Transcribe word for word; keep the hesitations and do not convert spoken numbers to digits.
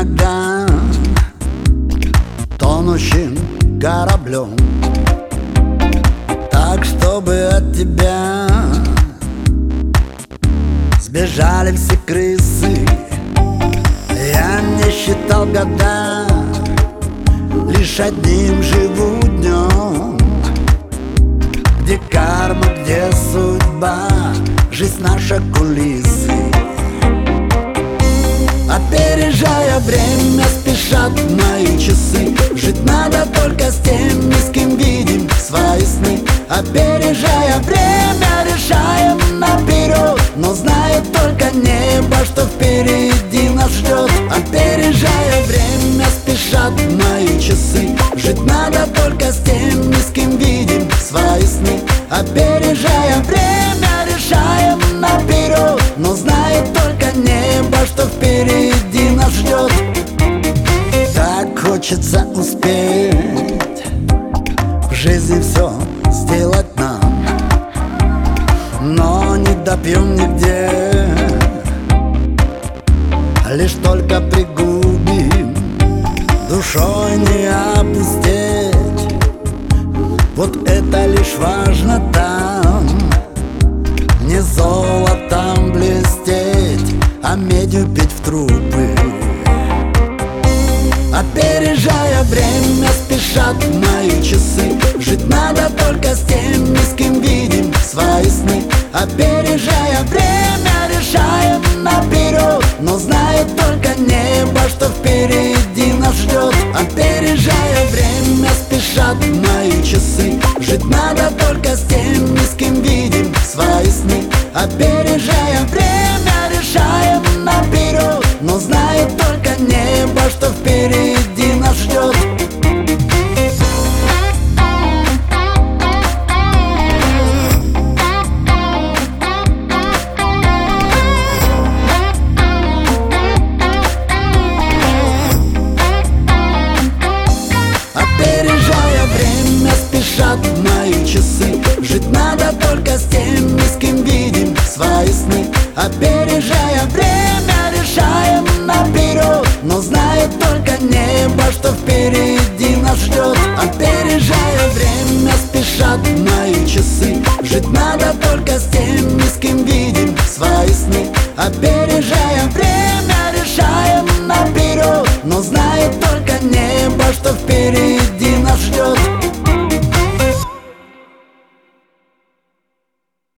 ногам, тонущим кораблем, так, чтобы от тебя сбежали все крысы. Я не считал года, лишь одним живу днем, где карма, где судьба, жизнь наша кулисы. Опережая время, спешат мои часы. Жить надо только с теми, с кем видим свои сны. Опережая время, решаем наперед, но знает только небо, что впереди нас ждет. Опережая время, спешат мои часы. Жить надо только с теми, с кем видим свои сны. Опережая время, решаем наперед, но знает только небо, что впереди нас ждет. Так хочется успеть в жизни все сделать нам, но не допьем нигде, лишь только пригубим, душой не опустеть. Вот это лишь важно там, не золотом блестеть, а медью пить в трубы. Опережая время, спешат мои часы. Жить надо только с теми, с кем видим свои сны. Опережая время, решаем наперед, но знает только небо, что впереди нас ждет. Опережая время, спешат мои часы. Жить надо только с теми, с кем видим свои сны. Опережая время, решаем наперед, но знает только небо, что впереди нас ждет. Опережая время, спешат мои часы. Жить надо только с теми, с кем видим свои сны. Опережая время, решаем наперед, но знает только небо, что впереди нас ждет. Опережая время, спешат мои часы. Жить надо только с теми, с кем видим свои сны. Опережая